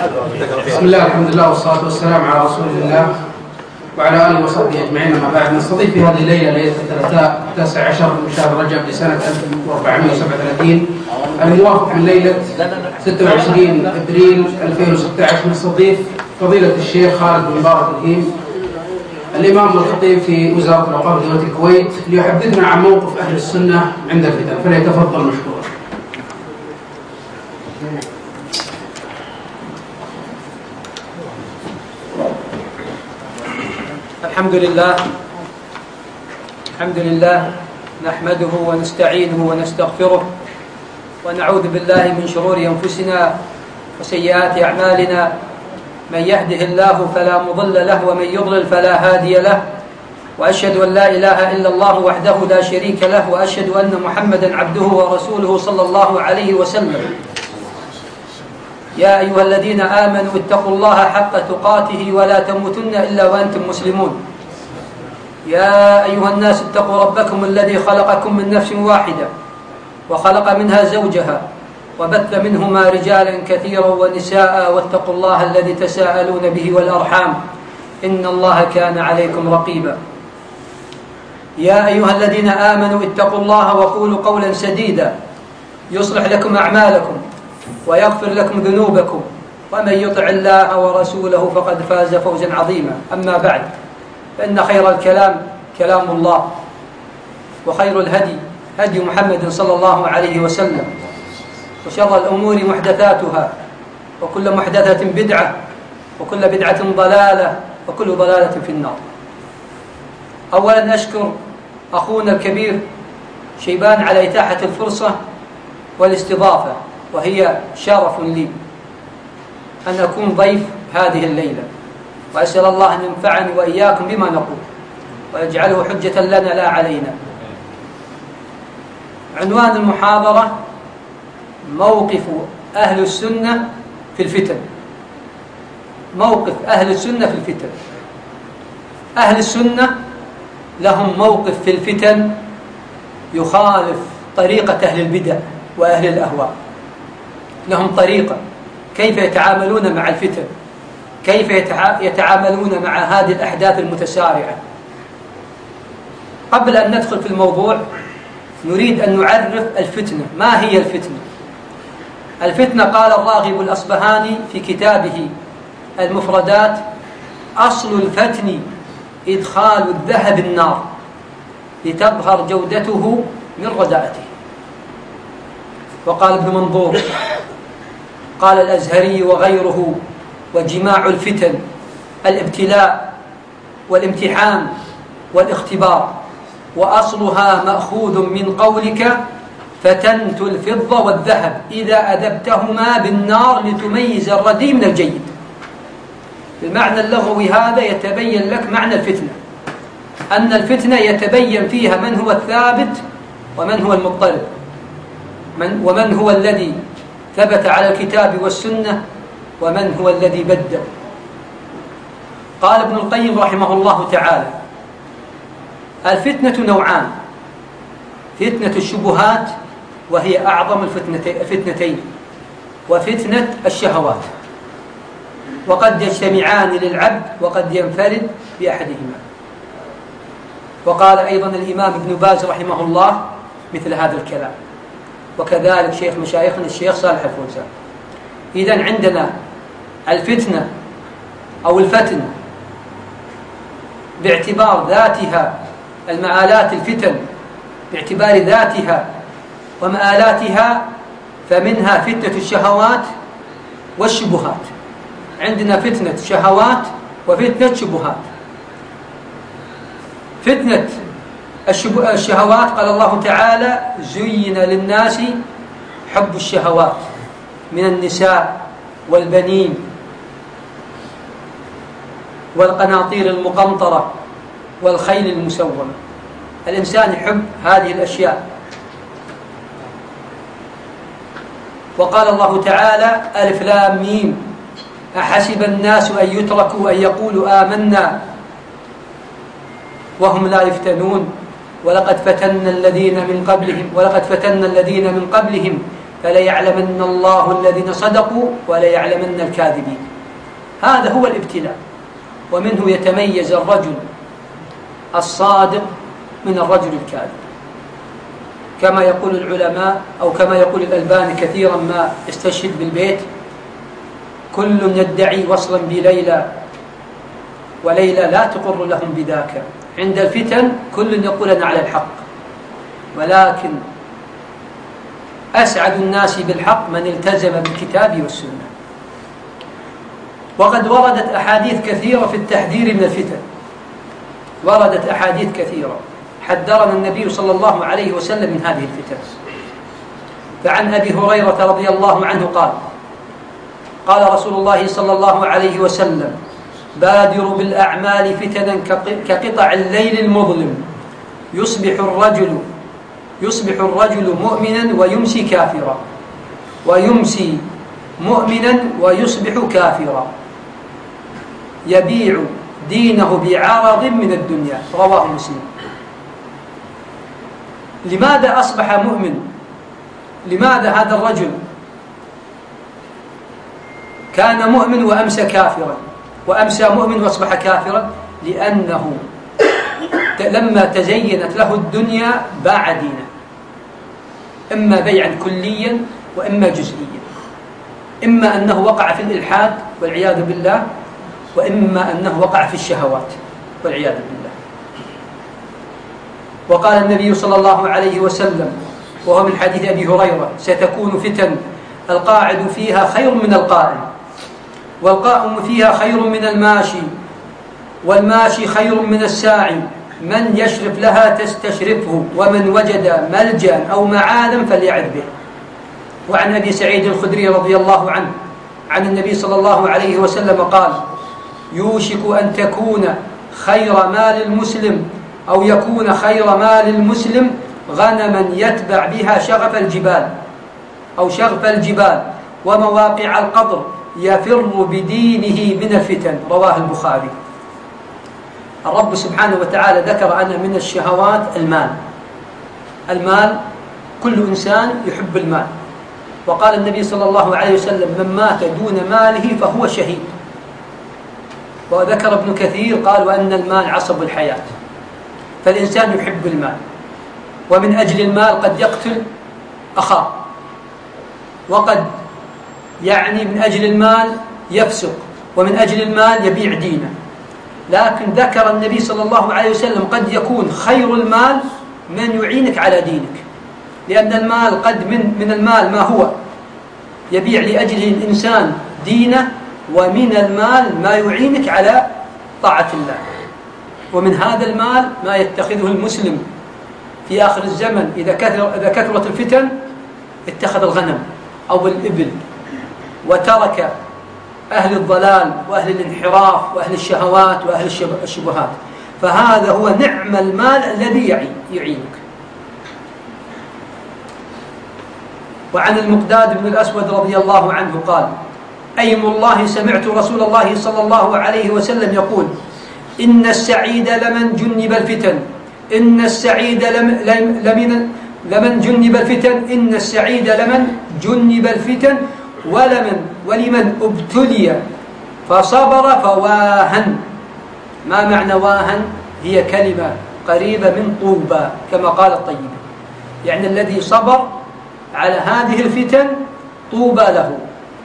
بسم الله الحمد لله والصلاة والسلام على رسول الله وعلى آله وصحبه أجمعين. أما بعد، نستضيف في هذه الليلة ليلة الثلاثاء 19 من شهر رجب لسنة 1437 الموافق من ليلة 26 أبريل 2016، نستضيف فضيلة الشيخ خالد بن مبارك الهيم الإمام والخطيب في وزارة الأوقاف دولة الكويت ليحدثنا عن موقف أهل السنة عند الفتن، فليتفضل مشكورا. الحمد لله نحمده ونستعينه ونستغفره ونعوذ بالله من شرور أنفسنا وسيئات أعمالنا، من يهده الله فلا مضل له ومن يضلل فلا هادي له، وأشهد أن لا إله إلا الله وحده لا شريك له، وأشهد أن محمدا عبده ورسوله صلى الله عليه وسلم. يا أيها الذين آمنوا اتقوا الله حق تقاته ولا تموتن إلا وأنتم مسلمون. يا أيها الناس اتقوا ربكم الذي خلقكم من نفس واحدة وخلق منها زوجها وبث منهما رجالا كثيرا ونساء، واتقوا الله الذي تساءلون به والأرحام إن الله كان عليكم رقيبا. يا أيها الذين آمنوا اتقوا الله وقولوا قولا سديدا يصلح لكم أعمالكم ويغفر لكم ذنوبكم، ومن يطع الله ورسوله فقد فاز فوزا عظيما. أما بعد، فإن خير الكلام كلام الله، وخير الهدي هدي محمد صلى الله عليه وسلم، وشر الأمور محدثاتها، وكل محدثة بدعة، وكل بدعة ضلالة، وكل ضلالة في النار. أولا أشكر أخونا الكبير شيبان على إتاحة الفرصة والاستضافة، وهي شرف لي أن أكون ضيف هذه الليلة، وأسأل الله أن ينفعني وإياكم بما نقول ويجعله حجة لنا لا علينا. عنوان المحاضرة: موقف أهل السنة في الفتن. موقف أهل السنة في الفتن. أهل السنة لهم موقف في الفتن يخالف طريقة أهل البدع وأهل الأهواء. لهم طريقة كيف يتعاملون مع الفتن، كيف يتعاملون مع هذه الأحداث المتسارعة. قبل أن ندخل في الموضوع نريد أن نعرف الفتنة. ما هي الفتنة؟ الفتنة قال الراغب الأصبهاني في كتابه المفردات: أصل الفتن إدخال الذهب النار لتظهر جودته من رداءته. وقال ابن منظور، قال الأزهري وغيره: وجماع الفتن الابتلاء والامتحان والاختبار، وأصلها مأخوذ من قولك فتنت الفضة والذهب إذا أذبتهما بالنار لتميز الرديء من الجيد. بالمعنى اللغوي هذا يتبين لك معنى الفتنة، أن الفتنة يتبين فيها من هو الثابت ومن هو المضطرب، ومن هو الذي ثبت على الكتاب والسنة ومن هو الذي بدل. قال ابن القيم رحمه الله تعالى: الفتنة نوعان: فتنة الشبهات وهي أعظم الفتنتين، وفتنة الشهوات، وقد يجتمعان للعبد وقد ينفرد بأحدهما. وقال أيضا الإمام ابن باز رحمه الله مثل هذا الكلام، وكذلك شيخ مشايخنا الشيخ صالح الفوزان. إذن عندنا الفتنة أو الفتن باعتبار ذاتها، المآلات الفتن باعتبار ذاتها ومآلاتها، فمنها فتنة الشهوات والشبهات. عندنا فتنة شهوات وفتنة شبهات. فتنة الشهوات قال الله تعالى: زين للناس حب الشهوات من النساء والبنين والقناطير المقنطرة والخيل المسومة. الإنسان يحب هذه الأشياء. وقال الله تعالى: ألف لام ميم أحسب الناس أن يتركوا أن يقولوا آمنا وهم لا يفتنون ولقد فتنا الذين من قبلهم فليعلمن الله الذين صدقوا وليعلمن الكاذبين. هذا هو الابتلاء، ومنه يتميز الرجل الصادق من الرجل الكاذب، كما يقول العلماء أو كما يقول الألباني كثيرا ما يستشهد بالبيت: كل يدعي وصلا بليلى وليلى لا تقر لهم بذاك. عند الفتن كل يقول أنا على الحق، ولكن أسعد الناس بالحق من التزم بالكتاب والسنة. وقد وردت أحاديث كثيرة في التحذير من الفتن، وردت أحاديث كثيرة حذرنا النبي صلى الله عليه وسلم من هذه الفتن. فعن أبي هريرة رضي الله عنه قال رسول الله صلى الله عليه وسلم: بادروا بالأعمال فتنا كقطع الليل المظلم، يصبح الرجل مؤمنا ويمسي كافرا، ويمسي مؤمنا ويصبح كافرا، يبيع دينه بعرض من الدنيا. رواه مسلم. لماذا أصبح مؤمن؟ لماذا هذا الرجل كان مؤمن وأمسى كافرا، وأمسى مؤمن وأصبح كافرا؟ لأنه لما تزينت له الدنيا باع دينه، إما بيعا كليا وإما جزئيا، إما أنه وقع في الإلحاد والعياذ بالله، وإما أنه وقع في الشهوات والعياذ بالله. وقال النبي صلى الله عليه وسلم وهو من حديث أبي هريرة: ستكون فتن القاعد فيها خير من القائم، والقائم فيها خير من الماشي، والماشي خير من الساعي، من يشرف لها تستشرفه، ومن وجد ملجأ أو معادا فليعذ به. وعن أبي سعيد الخدري رضي الله عنه عن النبي صلى الله عليه وسلم قال: يوشك أن تكون خير مال المسلم أو يكون خير مال المسلم غنما يتبع بها شغف الجبال أو شغف الجبال ومواقع القطر، يفر بدينه من الفتن. رواه البخاري. الرب سبحانه وتعالى ذكر أن من الشهوات المال، كل إنسان يحب المال، وقال النبي صلى الله عليه وسلم: من مات دون ماله فهو شهيد. وذكر ابن كثير قال: وأن المال عصب الحياة. فالإنسان يحب المال، ومن أجل المال قد يقتل أخاه، وقد من أجل المال يفسق، ومن أجل المال يبيع دينه. لكن ذكر النبي صلى الله عليه وسلم قد يكون خير المال من يعينك على دينك، لأن المال قد من المال ما هو يبيع لأجله الإنسان دينه، ومن المال ما يعينك على طاعة الله. ومن هذا المال ما يتخذه المسلم في آخر الزمن إذا كثرت الفتن، اتخذ الغنم أو الإبل، وترك أهل الضلال وأهل الانحراف وأهل الشهوات وأهل الشبهات. فهذا هو نعم المال الذي يعينك. وعن المقداد بن الأسود رضي الله عنه قال: أيم الله سمعت رسول الله صلى الله عليه وسلم يقول: إن السعيد لمن جنب الفتن، إن السعيد لمن جنب الفتن، إن السعيد لمن جنب الفتن، ولمن ابتلي فصبر فواهن. ما معنى واهن؟ هي كلمة قريبة من طوبى كما قال الطيب، يعني الذي صبر على هذه الفتن طوبى له.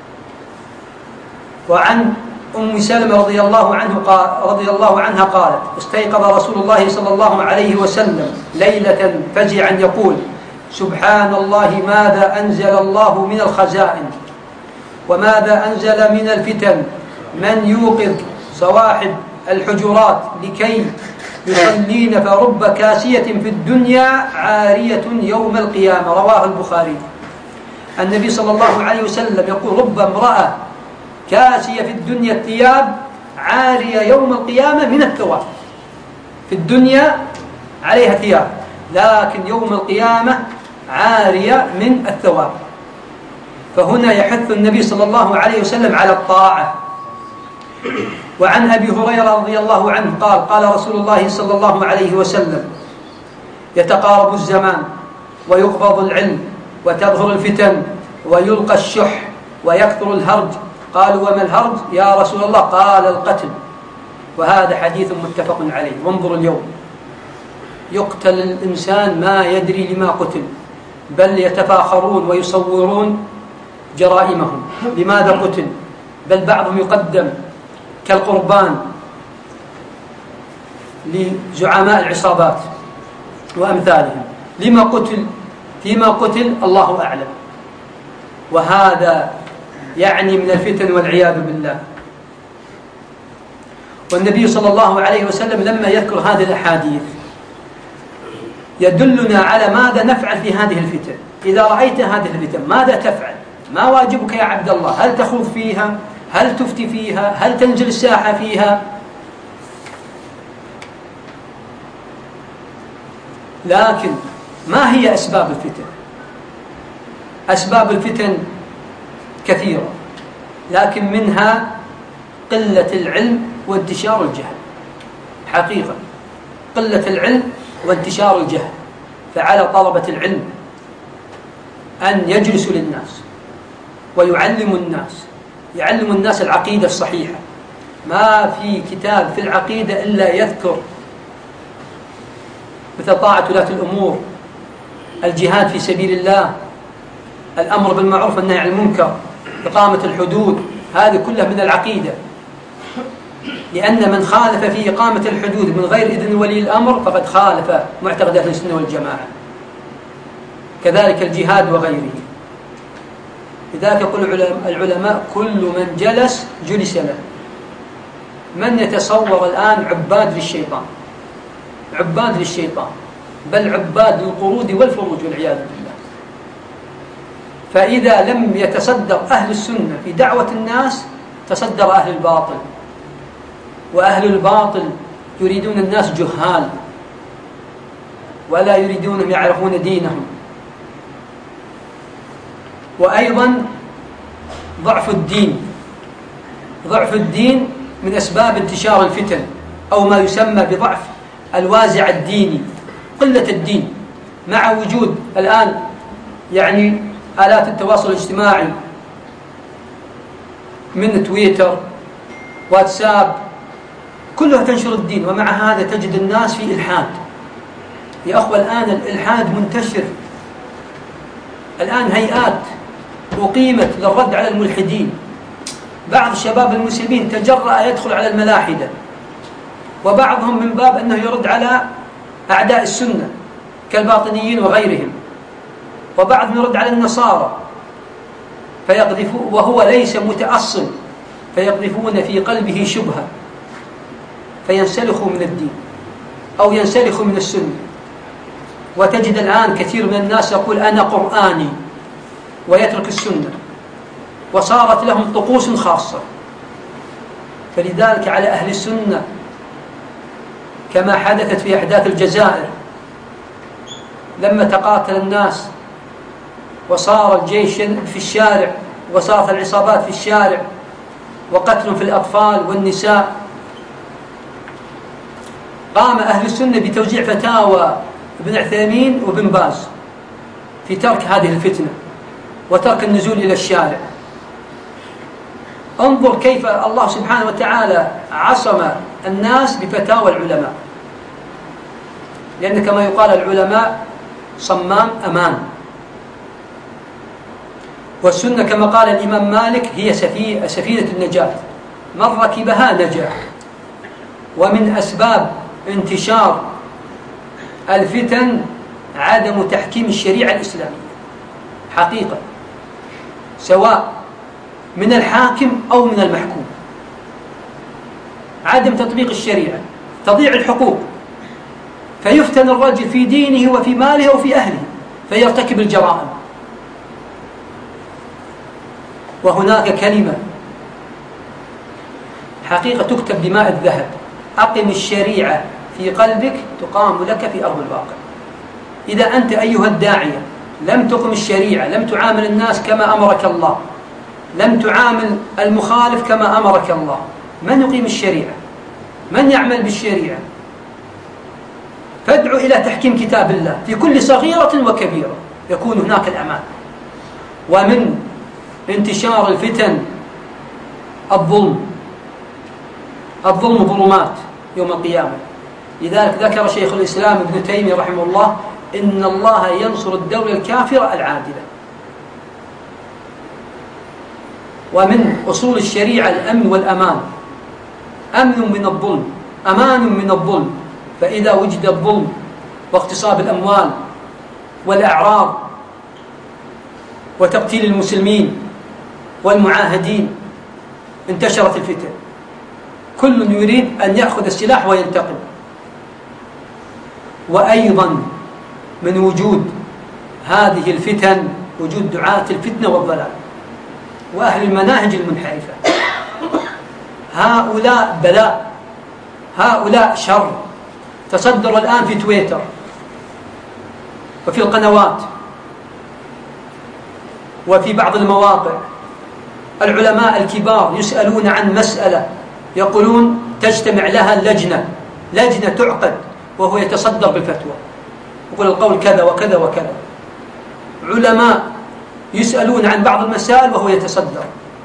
وعن أم سلمة رضي الله عنها قالت: استيقظ رسول الله صلى الله عليه وسلم ليلة فزعا يقول: سبحان الله، ماذا أنزل الله من الخزائن، وماذا أنزل من الفتن، من يوقظ صواحب الحجرات لكي يصلين، فرب كاسية في الدنيا عارية يوم القيامة. رواه البخاري. النبي صلى الله عليه وسلم يقول: رب امرأة كاسية في الدنيا الثياب عارية يوم القيامة من الثواب. في الدنيا عليها ثياب، لكن يوم القيامة عارية من الثواب. فهنا يحث النبي صلى الله عليه وسلم على الطاعة. وعن أبي هريرة رضي الله عنه قال: قال رسول الله صلى الله عليه وسلم: يتقارب الزمان ويقبض العلم وتظهر الفتن ويلقى الشح ويكثر الهرج. قالوا وما الهرج يا رسول الله؟ قال القتل. وهذا حديث متفق عليه. وانظروا اليوم يقتل الإنسان ما يدري لما قتل، بل يتفاخرون ويصورون جرائمهم لماذا قتل، بل بعضهم يقدم كالقربان لزعماء العصابات وأمثالهم. لما قتل؟ فيما قتل الله أعلم. وهذا يعني من الفتن والعياذ بالله. والنبي صلى الله عليه وسلم لما يذكر هذه الأحاديث يدلنا على ماذا نفعل في هذه الفتن. إذا رأيت هذه الفتن ماذا تفعل؟ ما واجبك يا عبد الله؟ هل تخوض فيها؟ هل تفتي فيها؟ هل تنزل الساحة فيها؟ لكن ما هي أسباب الفتن؟ أسباب الفتن كثيرة، لكن منها قلة العلم وانتشار الجهل. حقيقة قلة العلم وانتشار الجهل. فعلى طلبة العلم أن يجلسوا للناس ويعلموا الناس، يعلموا الناس العقيدة الصحيحة. ما في كتاب في العقيدة إلا يذكر مثل طاعة ولاة الأمور، الجهاد في سبيل الله، الأمر بالمعروف والنهي عن المنكر، إقامة الحدود. هذه كلها من العقيدة، لأن من خالف في إقامة الحدود من غير إذن ولي الأمر فقد خالف معتقد أهل السنة والجماعة. كذلك الجهاد وغيره. لذلك يقول العلماء كل من جلس جلس له. من يتصور الآن عباد للشيطان، عباد للشيطان، بل عباد للقرود والفروج والعياذ بالله. فإذا لم يتصدر أهل السنة في دعوة الناس تصدر أهل الباطل. وأهل الباطل يريدون الناس جهال ولا يريدونهم يعرفون دينهم. وأيضا ضعف الدين. ضعف الدين من أسباب انتشار الفتن، أو ما يسمى بضعف الوازع الديني، قلة الدين. مع وجود الآن يعني آلات التواصل الاجتماعي من تويتر، واتساب، كلها تنشر الدين، ومع هذا تجد الناس في إلحاد. يا أخوة الآن الإلحاد منتشر. الآن هيئات أقيمت للرد على الملحدين. بعض الشباب المسلمين تجرأ يدخل على الملاحدة، وبعضهم من باب أنه يرد على أعداء السنة كالباطنيين وغيرهم، وبعضهم يرد على النصارى فيقذفون وهو ليس متأصل، فيقذفون في قلبه شبهة فينسلخ من الدين أو ينسلخ من السنة. وتجد الآن كثير من الناس يقول أنا قرآني ويترك السنة، وصارت لهم طقوس خاصة. فلذلك على أهل السنة كما حدثت في أحداث الجزائر لما تقاتل الناس وصار الجيش في الشارع وصارت العصابات في الشارع وقتل في الأطفال والنساء، قام أهل السنة بتوزيع فتاوى ابن عثيمين وابن باز في ترك هذه الفتنة وترك النزول إلى الشارع. انظر كيف الله سبحانه وتعالى عصم الناس بفتاوى العلماء، لأن كما يقال العلماء صمام أمان. والسنة كما قال الإمام مالك هي سفينة النجاة، من ركبها نجا. ومن أسباب انتشار الفتن عدم تحكيم الشريعة الإسلامية حقيقة، سواء من الحاكم أو من المحكوم. عدم تطبيق الشريعة، تضيع الحقوق، فيفتن الرجل في دينه وفي ماله وفي أهله فيرتكب الجرائم. وهناك كلمة حقيقة تكتب بماء الذهب: أقم الشريعة في قلبك تقام لك في أرض الواقع. إذا أنت أيها الداعية لم تقم الشريعة، لم تعامل الناس كما أمرك الله، لم تعامل المخالف كما أمرك الله، من يقيم الشريعة؟ من يعمل بالشريعة؟ فادعو إلى تحكيم كتاب الله في كل صغيرة وكبيرة، يكون هناك الأمان. ومن انتشار الفتن الظلم ظلمات يوم القيامة. لذلك ذكر شيخ الإسلام ابن تيمية رحمه الله إن الله ينصر الدولة الكافرة العادلة. ومن أصول الشريعة الأمن والأمان، أمن من الظلم، أمان من الظلم. فإذا وجد الظلم واغتصاب الأموال والأعراض وتقتيل المسلمين والمعاهدين انتشرت الفتن، كل يريد أن يأخذ السلاح وينتقم. وأيضا من وجود هذه الفتن وجود دعاة الفتنة والضلال وأهل المناهج المنحرفة. هؤلاء بلاء، هؤلاء شر. تصدر الآن في تويتر وفي القنوات وفي بعض المواقع العلماء الكبار يسألون عن مسألة، يقولون تجتمع لها لجنة تعقد، وهو يتصدر بالفتوى، يقول القول كذا وكذا وكذا. علماء يسألون عن بعض المسائل وهو يتصدر.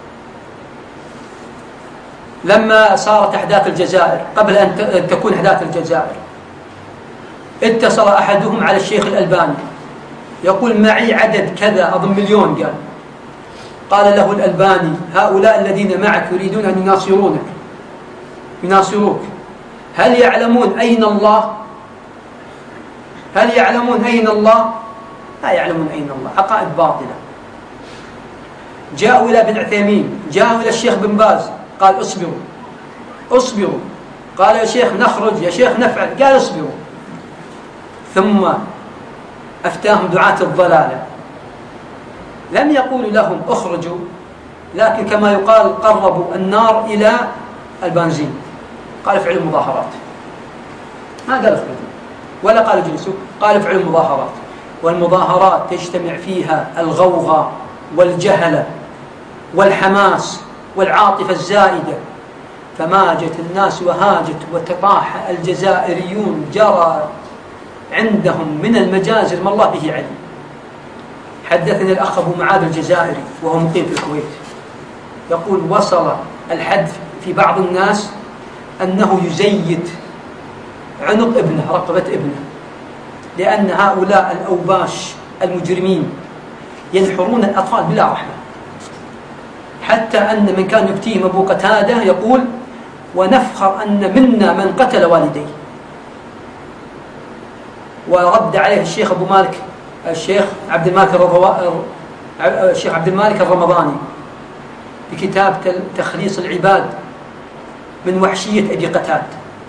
لما صارت أحداث الجزائر، قبل أن تكون أحداث الجزائر، اتصل أحدهم على الشيخ الألباني يقول معي عدد كذا، أظن 1,000,000 قال له الألباني هؤلاء الذين معك يريدون أن يناصروك، هل يعلمون أين الله؟ هل يعلمون أين الله؟ لا يعلمون أين الله، عقائد باطلة. جاءوا إلى ابن عثيمين، جاءوا إلى الشيخ بن باز، قال اصبروا. قال يا شيخ نخرج، يا شيخ نفعل، قال اصبروا. ثم أفتاهم دعاة الضلالة، لم يقولوا لهم اخرجوا، لكن كما يقال قربوا النار إلى البنزين، قال افعلوا مظاهرات. ما قال اخرجوا ولا قال اجلسوا، قال افعلوا مظاهرات. والمظاهرات تجتمع فيها الغوغاء والجهل والحماس والعاطفة الزائدة، فماجت الناس وهاجت وتطاح الجزائريون، جرى عندهم من المجازر ما الله به علم. حدثني الأخ أبو معاذ الجزائري وهو مقيم في الكويت، يقول وصل الحد في بعض الناس أنه يزيد عنق ابنه، رقبة ابنه، لأن هؤلاء الأوباش المجرمين ينحرون الأطفال بلا رحمة. حتى أن من كان يفتيهم أبو قتادة يقول ونفخر أن منا من قتل والديه. ورد عليه الشيخ أبو مالك، الشيخ عبد المالك الرمضاني بكتاب تخليص العباد من وحشية أبي قتادة.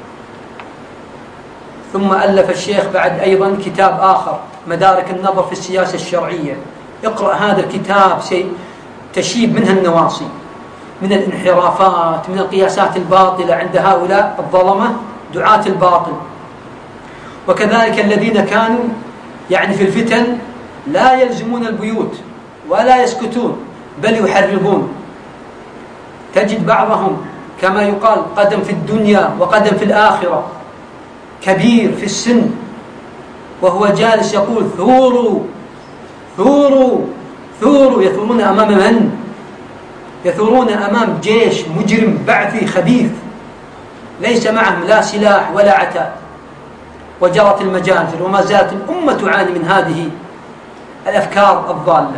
ثم ألف الشيخ بعد أيضا كتاب آخر مدارك النظر في السياسة الشرعية. اقرأ هذا الكتاب تشيب منها النواصي، من الانحرافات، من القياسات الباطلة عند هؤلاء الظلمة دعاة الباطل. وكذلك الذين كانوا يعني في الفتن لا يلزمون البيوت ولا يسكتون بل يحرضون. تجد بعضهم كما يقال قدم في الدنيا وقدم في الآخرة، كبير في السن وهو جالس يقول ثوروا ثوروا ثوروا. يثورون أمام من؟ يثورون أمام جيش مجرم بعثي خبيث ليس معهم لا سلاح ولا عتاد. وجرت المجازر وما زالت الأمة تعاني من هذه الأفكار الضالة.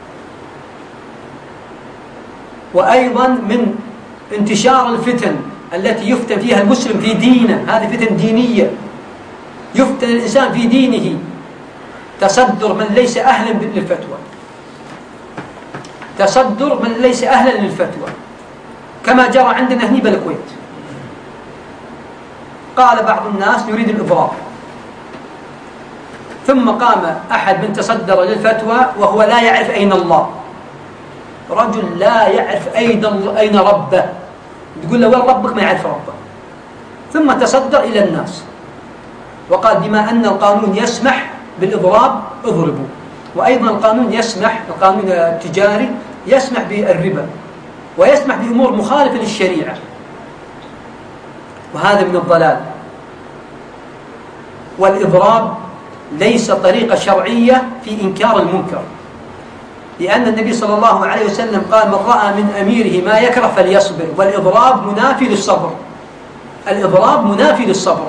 وأيضا من انتشار الفتن التي يفتن فيها المسلم في دينه، هذه فتن دينية، يفتن الإنسان في دينه، تصدر من ليس أهلا للفتوى، تصدر من ليس أهلا للفتوى، كما جرى عندنا هنا بالكويت. قال بعض الناس يريد الإضرار، ثم قام أحد من تصدر للفتوى وهو لا يعرف أين الله، رجل لا يعرف أين ربه، تقول له وين ربك؟ ما يعرف ربه. ثم تصدر إلى الناس وقال بما أن القانون يسمح بالإضراب اضربوا، وأيضا القانون يسمح، القانون التجاري يسمح بالربا ويسمح بأمور مخالفة للشريعة، وهذا من الضلال. والإضراب ليس طريقة شرعية في إنكار المنكر، لأن النبي صلى الله عليه وسلم قال: من رأى من أميره ما يكره فليصبر، والإضراب منافي للصبر. الإضراب منافي للصبر.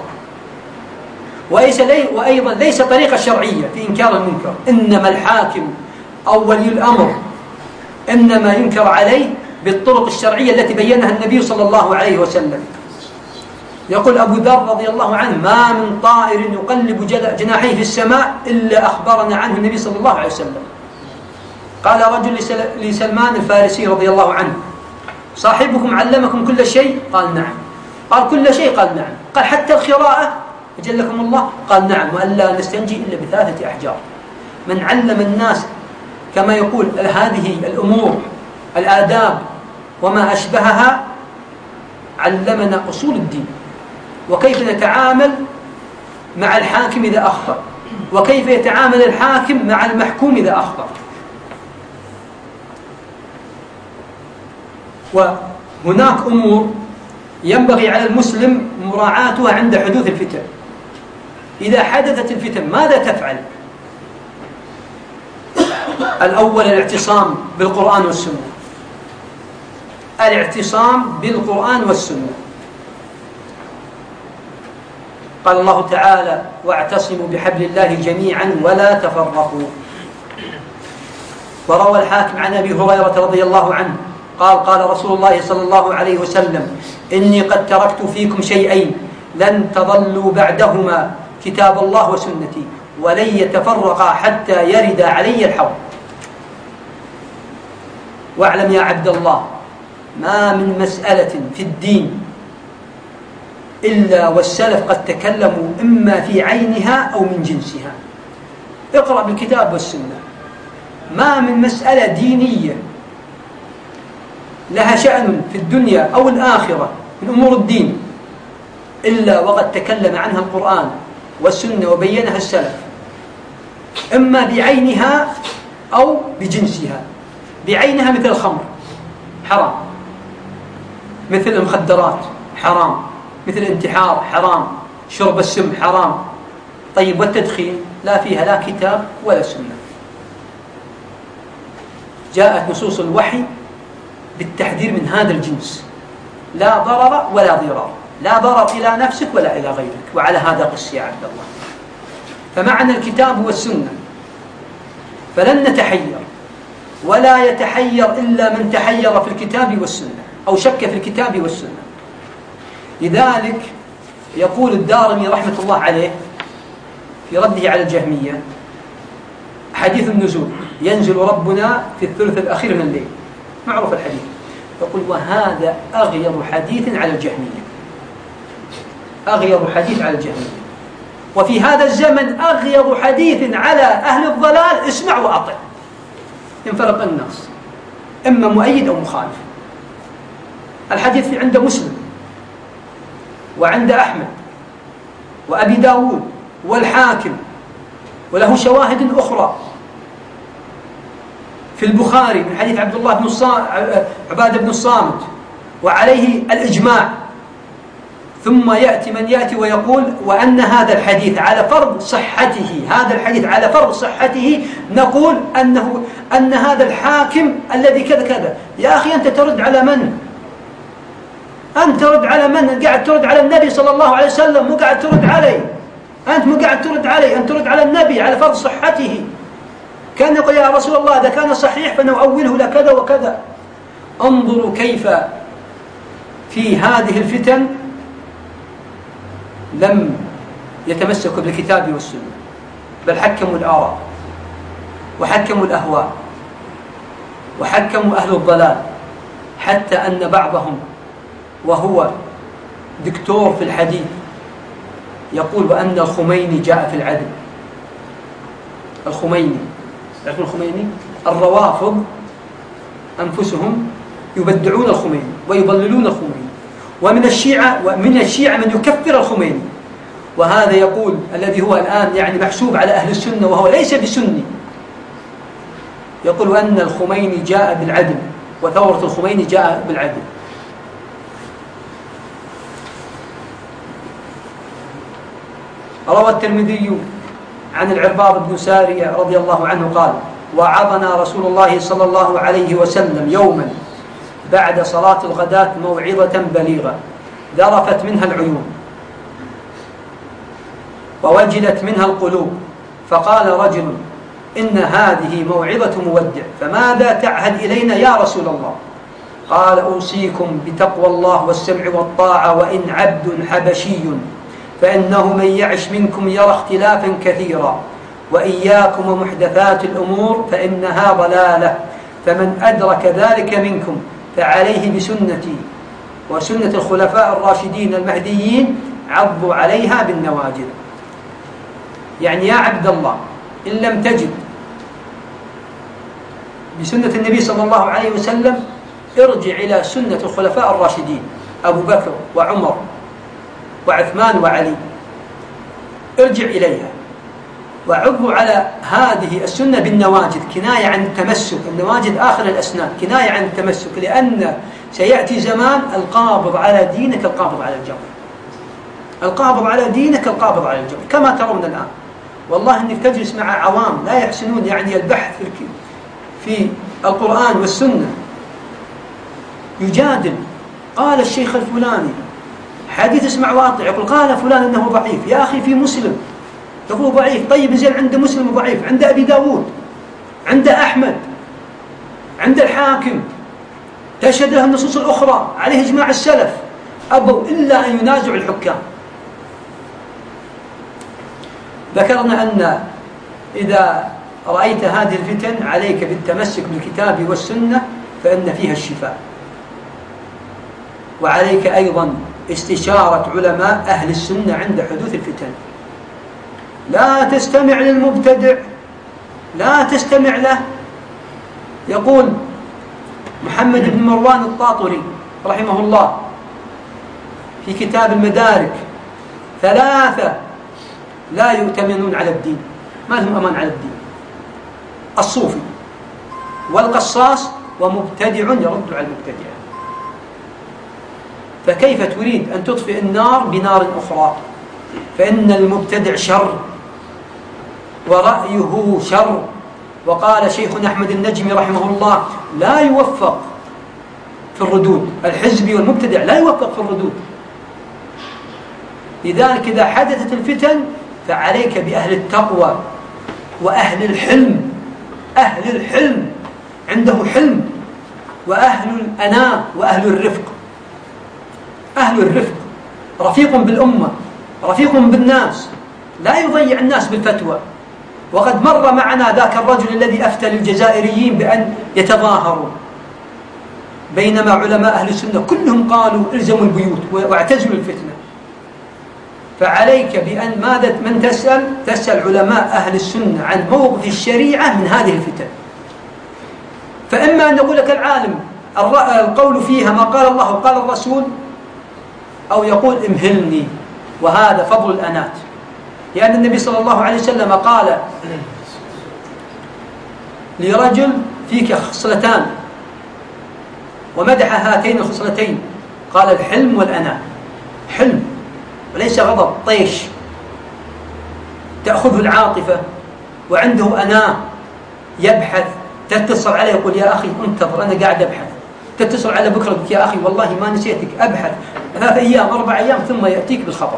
وأيضا ليس طريقة شرعية في إنكار المنكر، إنما الحاكم أو ولي الأمر إنما ينكر عليه بالطرق الشرعية التي بينها النبي صلى الله عليه وسلم. يقول أبو ذر رضي الله عنه: ما من طائر يقلب جناحيه في السماء إلا أخبرنا عنه النبي صلى الله عليه وسلم. قال رجل لسلمان الفارسي رضي الله عنه: صاحبكم علمكم كل شيء؟ قال: نعم. قال: كل شيء؟ قال: نعم. قال: حتى القراءة؟ أجلكم الله؟ قال: نعم. وألا نستنجي إلا بثلاثة أحجار. من علم الناس كما يقول هذه الأمور الآداب وما أشبهها علمنا أصول الدين، وكيف نتعامل مع الحاكم إذا أخطأ، وكيف يتعامل الحاكم مع المحكوم إذا أخطأ. وهناك أمور ينبغي على المسلم مراعاتها عند حدوث الفتن. إذا حدثت الفتن ماذا تفعل؟ الأول الاعتصام بالقرآن والسنة. الاعتصام بالقرآن والسنة. قال الله تعالى: واعتصموا بحبل الله جميعا ولا تفرقوا. وروى الحاكم عن أبي هريرة رضي الله عنه قال: قال رسول الله صلى الله عليه وسلم: إني قد تركت فيكم شيئين لن تضلوا بعدهما، كتاب الله وسنتي، ولن يتفرقا حتى يرد علي الحوض. واعلم يا عبد الله ما من مسألة في الدين إلا والسلف قد تكلموا إما في عينها أو من جنسها. اقرأ بالكتاب والسنة. ما من مسألة دينية لها شأن في الدنيا أو الآخرة من أمور الدين إلا وقد تكلم عنها القرآن والسنة وبينها السلف، إما بعينها أو بجنسها. بعينها مثل الخمر حرام، مثل المخدرات حرام، مثل الانتحار حرام، شرب السم حرام. طيب والتدخين لا فيها لا كتاب ولا سنة. جاءت نصوص الوحي بالتحذير من هذا الجنس: لا ضرر ولا ضرار، لا ضرر إلى نفسك ولا إلى غيرك. وعلى هذا قس يا عبد الله. فمعنى الكتاب والسنة، فلن نتحير ولا يتحير إلا من تحير في الكتاب والسنة أو شك في الكتاب والسنة. لذلك يقول الدارمي رحمة الله عليه في رده على الجهمية: حديث النزول، ينزل ربنا في الثلث الأخير من الليل، معروف الحديث. يقول: وهذا أغير حديث على الجهمية، أغير حديث على الجهمية. وفي هذا الزمن أغير حديث على أهل الضلال: اسمع وأطع، ينفرق الناس، إما مؤيد أو مخالف. الحديث في عند مسلم وعند أحمد وأبي داود والحاكم، وله شواهد أخرى في البخاري من حديث عبد الله بن عبادة بن الصامت، وعليه الإجماع. ثم يأتي من يأتي ويقول: وأن هذا الحديث على فرض صحته، هذا الحديث على فرض صحته نقول أن هذا الحاكم الذي كذا كذا. يا أخي أنت ترد على من؟ أنت ترد على من؟ قاعد ترد على النبي صلى الله عليه وسلم، مو قاعد ترد علي. أنت مو قاعد ترد علي، أنت ترد على النبي على فرض صحته. كان يقول: يا رسول الله إذا كان صحيح فنؤوله لكذا وكذا. انظروا كيف في هذه الفتن لم يتمسكوا بالكتاب والسنة، بل حكموا الآراء وحكموا الأهواء وحكموا أهل الضلال، حتى أن بعضهم وهو دكتور في الحديث يقول: وأن الخميني جاء في العدل. الخميني، تعرفون الخميني؟ الروافض أنفسهم يبدعون الخميني ويضللون الخميني، ومن الشيعة من يكفر الخميني. وهذا يقول الذي هو الآن يعني محسوب على أهل السنة وهو ليس بسني، يقول: أن الخميني جاء بالعدل، وثورة الخميني جاء بالعدل. روى الترمذي عن العرباض بن سارية رضي الله عنه قال: وعظنا رسول الله صلى الله عليه وسلم يوما بعد صلاة الغداة موعظة بليغة ذرفت منها العيون ووجلت منها القلوب، فقال رجل: إن هذه موعظة مودع، فماذا تعهد إلينا يا رسول الله؟ قال: أوصيكم بتقوى الله والسمع والطاعة، وإن عبد حبشي، فإنه من يعش منكم يرى اختلافا كثيرا، وإياكم ومحدثات الأمور فإنها ضلالة، فمن أدرك ذلك منكم فعليه بسنتي وسنة الخلفاء الراشدين المهديين، عضوا عليها بالنواجذ. يعني يا عبد الله، إن لم تجد بسنة النبي صلى الله عليه وسلم ارجع إلى سنة الخلفاء الراشدين أبو بكر وعمر وعثمان وعلي، ارجع إليها وعضوا على هذه السنة بالنواجذ، كناية عن التمسك. النواجذ آخر الأسنان، كناية عن التمسك، لأن سيأتي زمان القابض على دينك القابض على الجبر، القابض على دينك القابض على الجبر، كما ترون الآن. والله أنك تجلس مع عوام لا يحسنون يعني البحث في القرآن والسنة، يجادل: قال الشيخ الفلاني حديث اسمع واطع، يقول قال فلان إنه ضعيف. يا أخي في مسلم يقول ضعيف، طيب زين عند مسلم ضعيف، عند أبي داود، عند أحمد، عند الحاكم، تشهد له النصوص الأخرى، عليه إجماع السلف، أبوا إلا أن ينازعوا الحكام. ذكرنا أن إذا رأيت هذه الفتن عليك بالتمسك بالكتاب والسنة فإن فيها الشفاء، وعليك أيضا استشارة علماء أهل السنة عند حدوث الفتن. لا تستمع للمبتدع، لا تستمع له. يقول محمد بن مروان الطاطري رحمه الله في كتاب المدارك: 3 لا يؤتمنون على الدين، ما لهم أمان على الدين: الصوفي والقصاص ومبتدع يرد على المبتدع. فكيف تريد أن تطفئ النار بنار أخرى؟ فإن المبتدع شر ورأيه شر. وقال شيخنا أحمد النجمي رحمه الله: لا يوفق في الردود، الحزبي والمبتدع لا يوفق في الردود. لذلك إذا حدثت الفتن فعليك بأهل التقوى وأهل الحلم. أهل الحلم عنده حلم، وأهل الأناة وأهل الرفق. أهل الرفق رفيق بالأمة، رفيق بالناس، لا يضيع الناس بالفتوى. وقد مر معنا ذاك الرجل الذي أفتى للجزائريين بأن يتظاهروا، بينما علماء أهل السنة كلهم قالوا الزموا البيوت واعتزلوا الفتنة. فعليك بأن ماذا من تسأل علماء أهل السنة عن موقف الشريعة من هذه الفتن. فإما أن يقول لك العالم القول فيها ما قال الله وقال الرسول، أو يقول امهلني، وهذا فضل الأنات. لأن النبي صلى الله عليه وسلم قال لرجل: فيك خصلتان، ومدح هاتين الخصلتين، قال: الحلم والأناة. حلم وليس غضب طيش تأخذه العاطفة، وعنده أناة يبحث، تتصل عليه يقول: يا أخي انتظر أنا قاعد أبحث، تتصل على بكرة يا أخي والله ما نسيتك، أبحث 3 أيام 4 أيام ثم يأتيك بالخبر.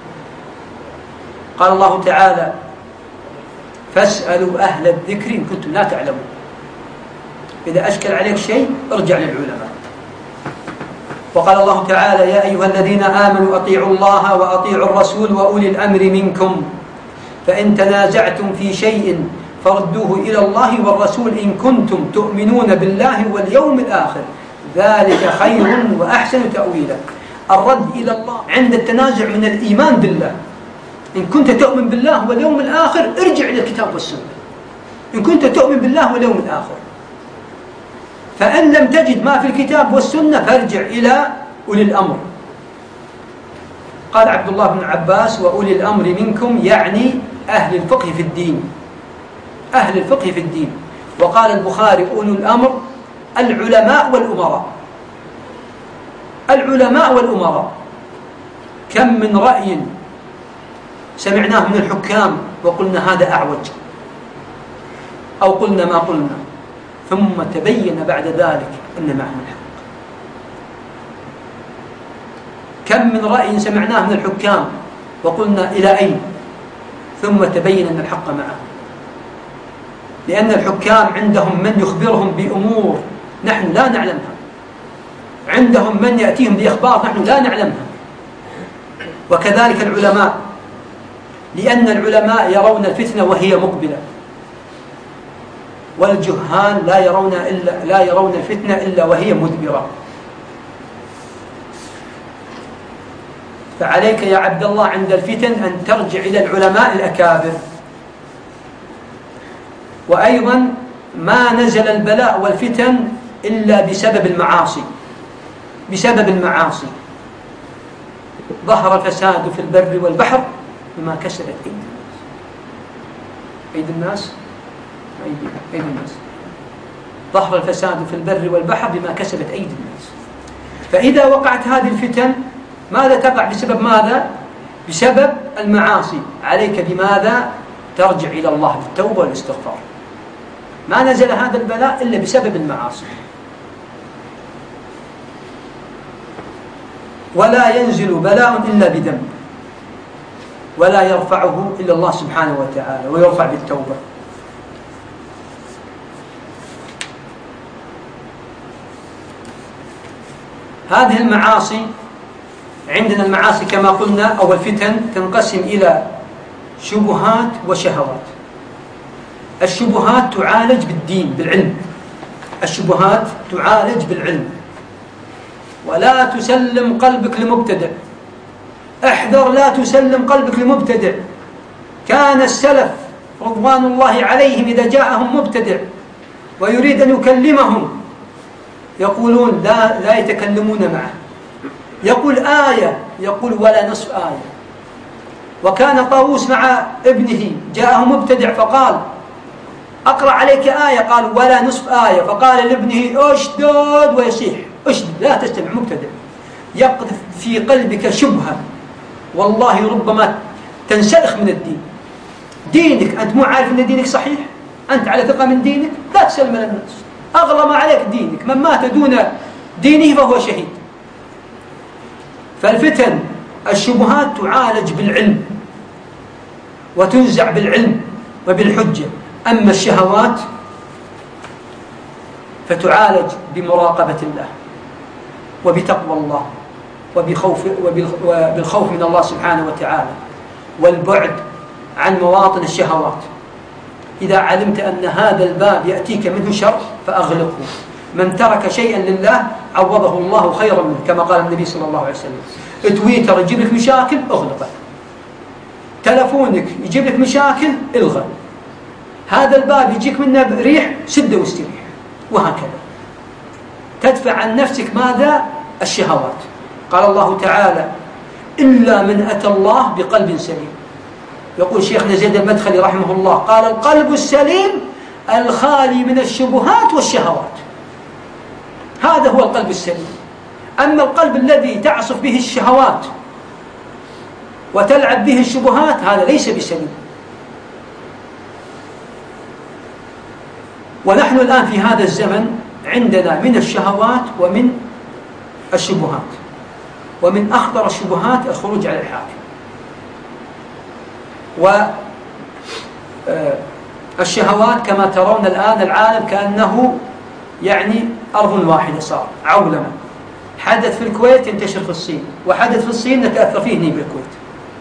قال الله تعالى: فاسألوا أهل الذكر إن كنتم لا تعلمون. إذا أشكل عليك شيء ارجع للعلماء. وقال الله تعالى: يا أيها الذين آمنوا أطيعوا الله وأطيعوا الرسول وأولي الأمر منكم، فإن تنازعتم في شيء فردوه إلى الله والرسول إن كنتم تؤمنون بالله واليوم الآخر، ذلك خير وأحسن تأويلا. الرد إلى الله عند التنازع من الإيمان بالله. إن كنت تؤمن بالله واليوم الآخر ارجع إلى الكتاب والسنة، إن كنت تؤمن بالله واليوم الآخر. فإن لم تجد ما في الكتاب والسنة فارجع إلى أولي الأمر. قال عبد الله بن عباس: وأولي الأمر منكم، يعني أهل الفقه في الدين، أهل الفقه في الدين. وقال البخاري: أولي الأمر العلماء والأمراء. العلماء والأمراء. كم من رأي سمعناه من الحكام وقلنا هذا أعوج، أو قلنا ما قلنا، ثم تبين بعد ذلك أن معه الحق. كم من رأي سمعناه من الحكام وقلنا إلى أين، ثم تبين أن الحق معه. لأن الحكام عندهم من يخبرهم بأمور نحن لا نعلمها، عندهم من يأتيهم بأخبار نحن لا نعلمها. وكذلك العلماء، لأن العلماء يرون الفتنة وهي مقبلة، والجهال لا يرون الفتنة إلا وهي مدبرة. فعليك يا عبد الله عند الفتن أن ترجع إلى العلماء الأكابر. وأيضا ما نزل البلاء والفتن إلا بسبب المعاصي، بسبب المعاصي. ظهر الفساد في البر والبحر بما كسبت أيدي الناس. أيدي الناس؟ أيدي الناس. ظهر الفساد في البر والبحر بما كسبت أيدي الناس. فإذا وقعت هذه الفتن ماذا تقع؟ بسبب ماذا؟ بسبب المعاصي. عليك بماذا؟ ترجع إلى الله بالتوبة والاستغفار. ما نزل هذا البلاء إلا بسبب المعاصي. ولا ينزل بلاء إلا بذنب، ولا يرفعه إلا الله سبحانه وتعالى، ويرفع بالتوبة. هذه المعاصي عندنا، المعاصي كما قلنا أو الفتن تنقسم إلى شبهات وشهوات. الشبهات تعالج بالدين بالعلم، الشبهات تعالج بالعلم. ولا تسلم قلبك لمبتدع، احذر لا تسلم قلبك لمبتدع. كان السلف رضوان الله عليهم إذا جاءهم مبتدع ويريد أن يكلمهم يقولون لا يتكلمون معه. يقول آية، يقول ولا نصف آية. وكان طاووس مع ابنه جاءه مبتدع فقال أقرأ عليك آية، قال ولا نصف آية. فقال لابنه اشدد ويصيح، اشدد لا تستمع، مبتدع. يقذف في قلبك شبهة والله ربما تنسلخ من الدين. دينك أنت مو عارف أن دينك صحيح، أنت على ثقة من دينك، لا تسلم للناس. أغلى ما عليك دينك، من مات دون دينه فهو شهيد. فالفتن الشبهات تعالج بالعلم وتنزع بالعلم وبالحجة. أما الشهوات فتعالج بمراقبة الله وبتقوى الله وبالخوف من الله سبحانه وتعالى، والبعد عن مواطن الشهوات. إذا علمت أن هذا الباب يأتيك منه شر فأغلقه. من ترك شيئا لله عوضه الله خيرا منه، كما قال النبي صلى الله عليه وسلم. تويتر يجيب لك مشاكل، اغلقه. تلفونك يجيب لك مشاكل، الغى. هذا الباب يجيك منه ريح، سده واستريح. وهكذا تدفع عن نفسك ماذا؟ الشهوات. قال الله تعالى إلا من أتى الله بقلب سليم. يقول شيخنا زيد المدخلي رحمه الله قال القلب السليم الخالي من الشبهات والشهوات، هذا هو القلب السليم. أما القلب الذي تعصف به الشهوات وتلعب به الشبهات هذا ليس بسليم. ونحن الآن في هذا الزمن عندنا من الشهوات ومن الشبهات، ومن أخطر الشبهات الخروج على الحاكم. والشهوات كما ترون الآن العالم كأنه يعني أرض واحدة، صار عولمة. حدث في الكويت ينتشر في الصين، وحدث في الصين نتأثر فيه هنا بالكويت.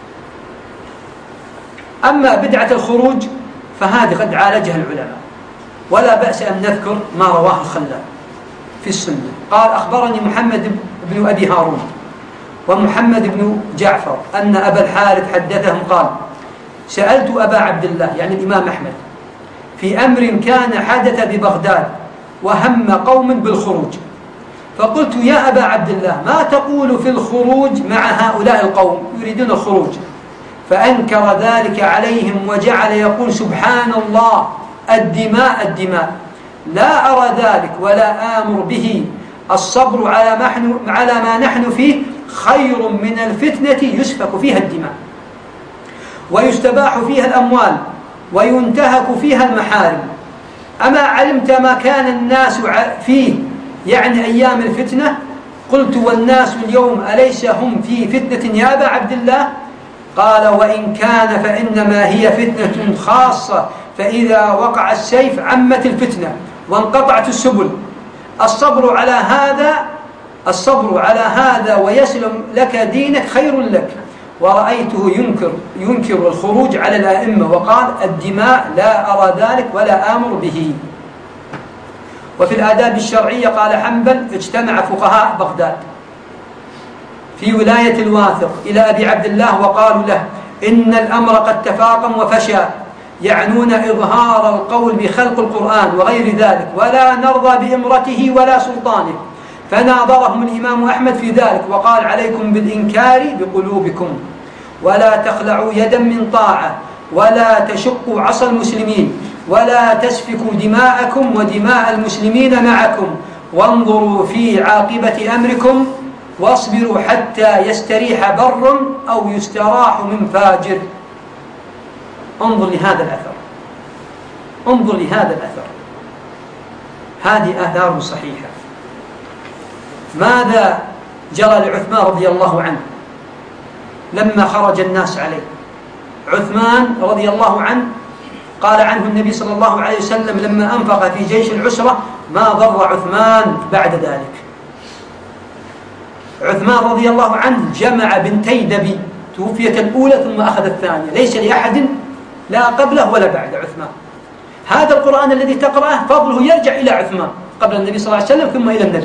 أما بدعة الخروج فهذه قد عالجها العلماء، ولا بأس أن نذكر ما رواه الخلال في السنة. قال أخبرني محمد بن أبي هارون ومحمد بن جعفر أن أبا الحارث حدثهم قال سألت أبا عبد الله يعني الإمام أحمد في أمر كان حدث ببغداد وهم قوم بالخروج، فقلت يا أبا عبد الله ما تقول في الخروج مع هؤلاء القوم يريدون الخروج؟ فأنكر ذلك عليهم وجعل يقول سبحان الله الدماء الدماء، لا أرى ذلك ولا آمر به، الصبر على ما نحن فيه خير من الفتنة يسفك فيها الدماء ويستباح فيها الأموال وينتهك فيها المحارم. أما علمت ما كان الناس فيه يعني أيام الفتنة؟ قلت والناس اليوم أليس هم في فتنة يا أبا عبد الله؟ قال وإن كان فإنما هي فتنة خاصة، فإذا وقع السيف عمت الفتنة وانقطعت السبل. الصبر على هذا ويسلم لك دينك خير لك. ورأيته ينكر الخروج على الأئمة وقال الدماء لا أرى ذلك ولا آمر به. وفي الآداب الشرعية قال حنبل اجتمع فقهاء بغداد في ولاية الواثق إلى أبي عبد الله وقالوا له إن الأمر قد تفاقم وفشى، يعنون إظهار القول بخلق القرآن وغير ذلك، ولا نرضى بإمرته ولا سلطانه. فناظرهم الإمام أحمد في ذلك وقال عليكم بالإنكار بقلوبكم، ولا تخلعوا يدا من طاعة، ولا تشقوا عصا المسلمين، ولا تسفكوا دماءكم ودماء المسلمين معكم، وانظروا في عاقبة أمركم، واصبروا حتى يستريح بر أو يستراح من فاجر. انظر لهذا الأثر، هذه آثار صحيحة. ماذا جرى لعثمان رضي الله عنه لما خرج الناس عليه؟ عثمان رضي الله عنه قال عنه النبي صلى الله عليه وسلم لما أنفق في جيش العسرة ما ضر عثمان بعد ذلك. عثمان رضي الله عنه جمع بنتي دبي، توفيت الأولى ثم أخذ الثانية، ليس لأحد لا قبله ولا بعد عثمان. هذا القرآن الذي تقرأه فضله يرجع إلى عثمان قبل النبي صلى الله عليه وسلم ثم إلى النبي.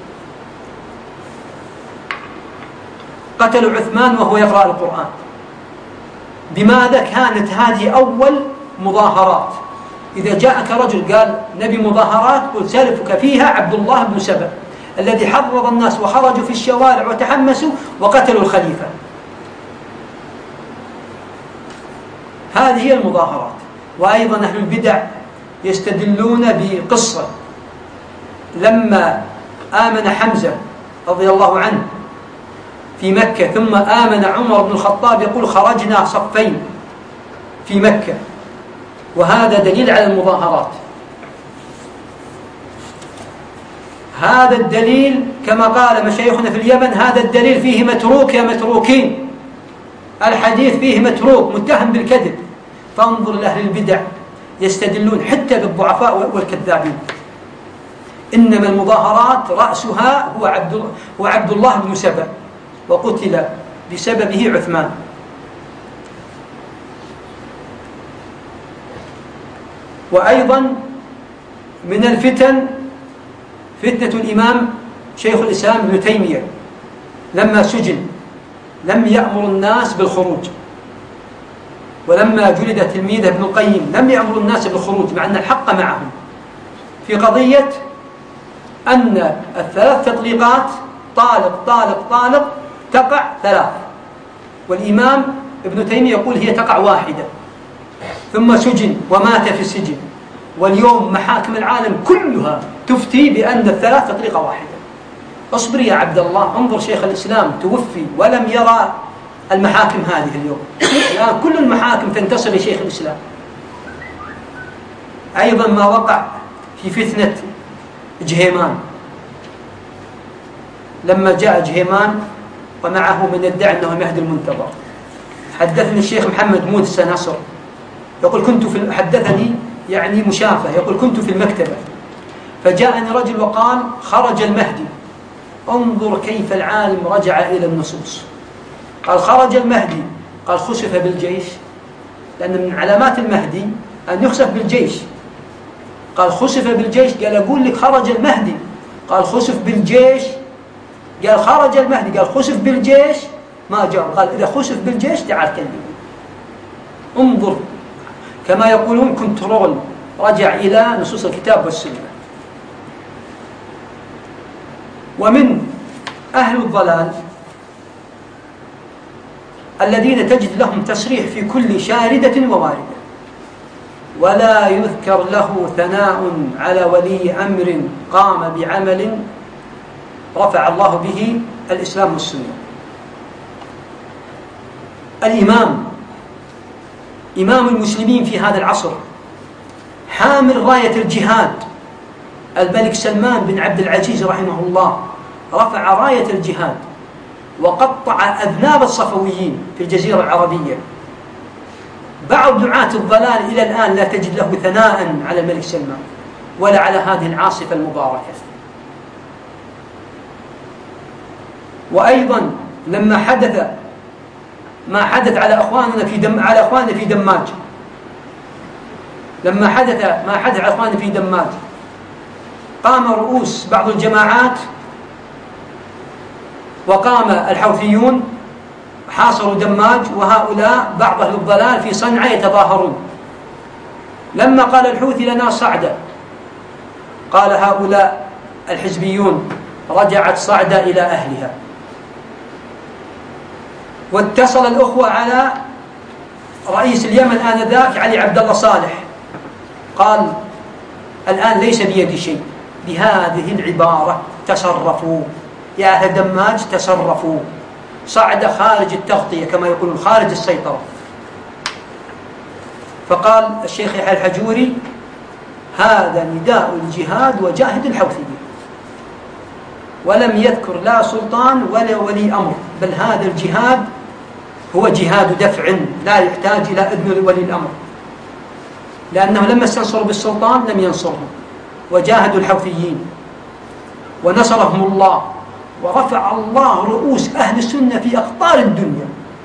قتلوا عثمان وهو يقرأ القرآن. بماذا كانت هذه أول مظاهرات؟ إذا جاءك رجل قال نبي مظاهرات قل سلفك فيها عبد الله بن سبأ الذي حرض الناس وخرجوا في الشوارع وتحمسوا وقتلوا الخليفة. هذه هي المظاهرات. وأيضا أهل البدع يستدلون بقصة لما آمن حمزة رضي الله عنه في مكة ثم آمن عمر بن الخطاب، يقول خرجنا صفين في مكة، وهذا دليل على المظاهرات. هذا الدليل كما قال مشايخنا في اليمن هذا الدليل فيه متروك يا متروكين، الحديث فيه متروك متهم بالكذب. فانظر لأهل البدع يستدلون حتى بالضعفاء والكذابين. إنما المظاهرات رأسها هو عبد الله بن سبأ، وقتل بسببه عثمان. وأيضا من الفتن فتنة الإمام شيخ الإسلام ابن تيمية لما سجن لم يأمر الناس بالخروج، ولما جلد تلميذه ابن القيم لم يأمر الناس بالخروج مع أن الحق معهم في قضية أن الثلاث تطليقات طالق طالق طالق تقع ثلاث، والإمام ابن تيمية يقول هي تقع واحدة، ثم سجن ومات في السجن. واليوم محاكم العالم كلها تفتي بأن الثلاث تطليقة واحدة. اصبر يا عبد الله، انظر شيخ الإسلام توفي ولم يرى المحاكم هذه اليوم. الآن كل المحاكم تنتصر لشيخ الإسلام. أيضا ما وقع في فتنة جهيمان لما جاء جهيمان ومعه من يدعي أنه المهدي المنتظر. حدثني الشيخ محمد موسى نصر يقول حدثني يعني مشافة، يقول كنت في المكتبة فجاءني رجل وقال خرج المهدي. انظر كيف العالم رجع إلى النصوص. قال خرج المهدي، قال خسف بالجيش، لأن من علامات المهدي أن يخسف بالجيش. قال خسف بالجيش، قال أقول لك خرج المهدي، قال خسف بالجيش، قال خرج المهدي، قال خسف بالجيش ما جاء، قال إذا خسف بالجيش تعال كلمني. انظر كما يقولون كنترول، رجع إلى نصوص الكتاب والسنة. ومن أهل الضلال الذين تجد لهم تصريح في كل شاردة وواردة، ولا يذكر له ثناء على ولي أمر قام بعمل رفع الله به الإسلام والسنة. إمام المسلمين في هذا العصر حامل راية الجهاد الملك سلمان بن عبد العزيز رحمه الله رفع راية الجهاد وقطع أذناب الصفويين في الجزيرة العربية. بعض دعاة الضلال إلى الآن لا تجد له ثناء على الملك سلمان ولا على هذه العاصفة المباركة. وأيضا لما حدث ما حدث على أخواننا في دماج، لما حدث ما حدث على أخواننا في دماج، قام رؤوس بعض الجماعات وقام الحوثيون حاصروا دماج، وهؤلاء بعض أهل الضلال في صنعاء يتظاهرون. لما قال الحوثي لنا صعدة، قال هؤلاء الحزبيون رجعت صعدة إلى أهلها. واتصل الأخوة على رئيس اليمن آنذاك علي عبد الله صالح، قال الآن ليس بيدي شيء، بهذه العبارة تصرفوا يا أهل دماج، تصرفوا، صعد خارج التغطية كما يقولون، خارج السيطرة. فقال الشيخ يحيى الحجوري هذا نداء الجهاد وجاهد الحوثيين، ولم يذكر لا سلطان ولا ولي أمر، بل هذا الجهاد هو جهاد دفع لا يحتاج إلى إذن ولي الأمر، لأنه لما استنصروا بالسلطان لم ينصرهم، وجاهدوا الحوثيين ونصرهم الله، ورفع الله رؤوس أهل السنة في أقطار الدنيا،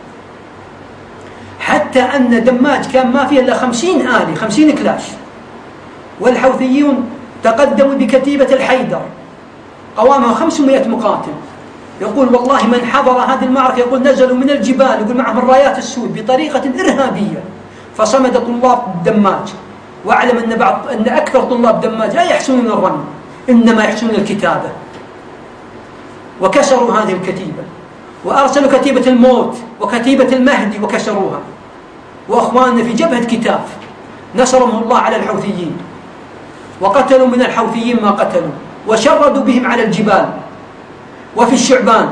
حتى أن دماج كان ما فيه إلا 50 آلي، 50 كلاش، والحوثيون تقدموا بكتيبة الحيدر قوامها 500 مقاتل. يقول والله من حضر هذه المعركة يقول نزلوا من الجبال، يقول معهم الرايات السود بطريقة إرهابية، فصمد طلاب دماج، واعلم أن أكثر طلاب دماج لا يحسنون الرمي إنما يحسنون الكتابة، وكسروا هذه الكتيبة، وأرسلوا كتيبة الموت وكتيبة المهدي وكسروها. وأخواننا في جبهة كتاف نصرهم الله على الحوثيين، وقتلوا من الحوثيين ما قتلوا، وشردوا بهم على الجبال وفي الشعبان.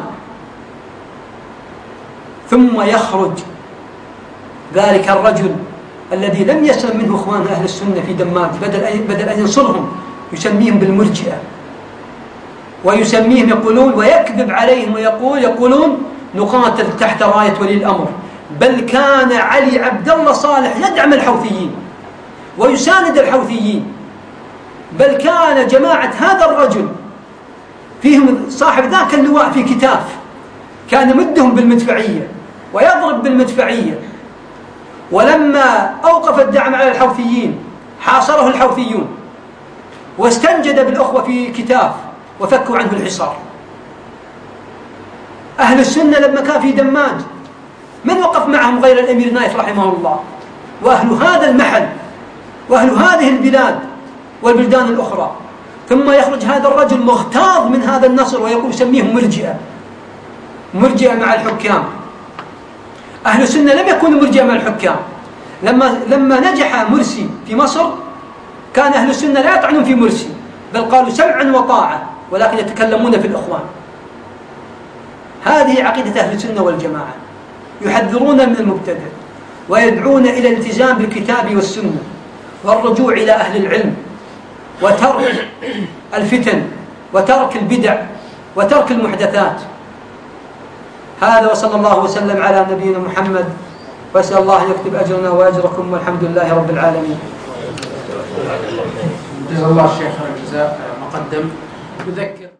ثم يخرج ذلك الرجل الذي لم يسلم منه أخوان أهل السنة في دماج، بدل أن ينصرهم يسميهم بالمرجئة، ويسميهم يقولون ويكذب عليهم ويقولون نقاتل تحت راية ولي الأمر. بل كان علي عبد الله صالح يدعم الحوثيين ويساند الحوثيين، بل كان جماعة هذا الرجل فيهم صاحب ذاك اللواء في كتاف كان يمدهم بالمدفعية ويضرب بالمدفعية. ولما أوقف الدعم على الحوثيين حاصره الحوثيون واستنجد بالأخوة في كتاف وفكوا عنه الحصار. أهل السنة لما كان في دماج من وقف معهم غير الأمير نايف رحمه الله، وأهل هذا المحل وأهل هذه البلاد والبلدان الأخرى. ثم يخرج هذا الرجل مغتاظ من هذا النصر ويقول يسميهم مرجئة مع الحكام. أهل السنة لم يكونوا مرجئة مع الحكام. لما نجح مرسي في مصر كان أهل السنة لا يطعنون في مرسي، بل قالوا سمعا وطاعة، ولكن يتكلمون في الإخوان. هذه عقيدة أهل السنة والجماعة، يحذرون من المبتدع ويدعون إلى الالتزام بالكتاب والسنة والرجوع إلى أهل العلم وترك الفتن وترك البدع وترك المحدثات. هذا وصلى الله وسلم على نبينا محمد، وأسأل الله أن يكتب أجرنا وأجركم، والحمد لله رب العالمين. جزا الله الشيخ خير الجزاء. مقدم يذكر